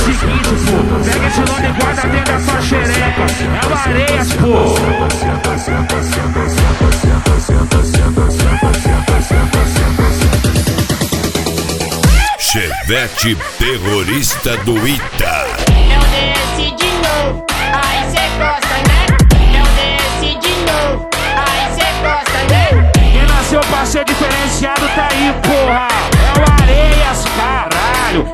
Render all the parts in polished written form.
seguinte, pô, pega esse nome e guarda dentro da sua xereca. É o Areias, pô. Chevette terrorista do Ita. Eu desci de novo, aí cê gosta, né? Eu desci de novo, aí cê gosta, né? Quem nasceu pra ser diferenciado tá aí, porra. É o Areias, caralho.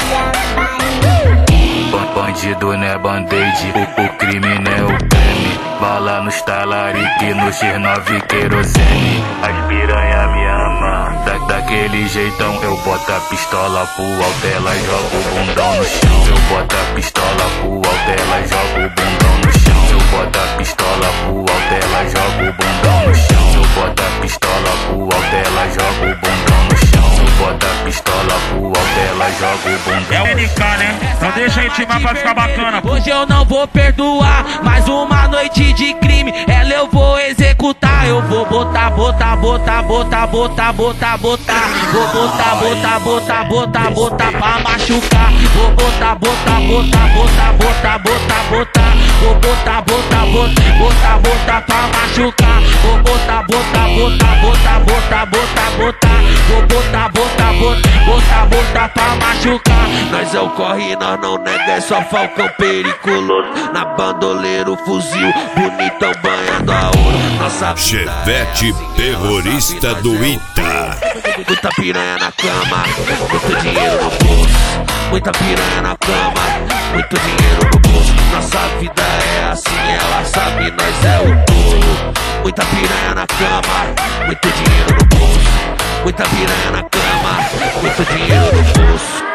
Bandido não é band-aid, o crime não é o creme. Bala nos talarique, no X9 querosene. As piranha me ama, daquele jeitão. Eu boto a pistola pro alto, ela joga o bundão no chão. Eu boto a pistola pro alto, ela joga o bundão no chão. Eu boto a pistola pro alto, ela joga o bundão no chão. Eu boto a pistola pro alto, ela joga o bundão no chão. Eu boto a pistola pro alto, ela joga o bundão. É o NK, né? Não deixa a intimar pra ficar bacana. Hoje eu não vou perdoar, mais uma noite de crime, ela eu vou executar. Eu vou botar, botar, botar, botar, botar, botar, botar. Vou botar, botar, botar, botar, botar pra machucar. Vou botar, botar, botar, botar, botar, botar, botar. Vou botar, botar, botar, botar, botar pra machucar. Vou botar, botar, botar, botar, botar, botar, botar. Vou botar, botar, botar, botar, botar pra machucar. Nós é o corre, nós não nega, é só falcão periculoso. Na bandoleira o fuzil, bonitão banhando a ouro. Nossa Chevette terrorista do Ita. Muita piranha na cama, muito dinheiro no bolso. Muita piranha na cama, muito dinheiro no bolso. Nossa vida é assim, ela sabe, nós é o tolo. Muita piranha na cama, muito dinheiro no bolso. Muita piranha na cama, muito dinheiro no bolso.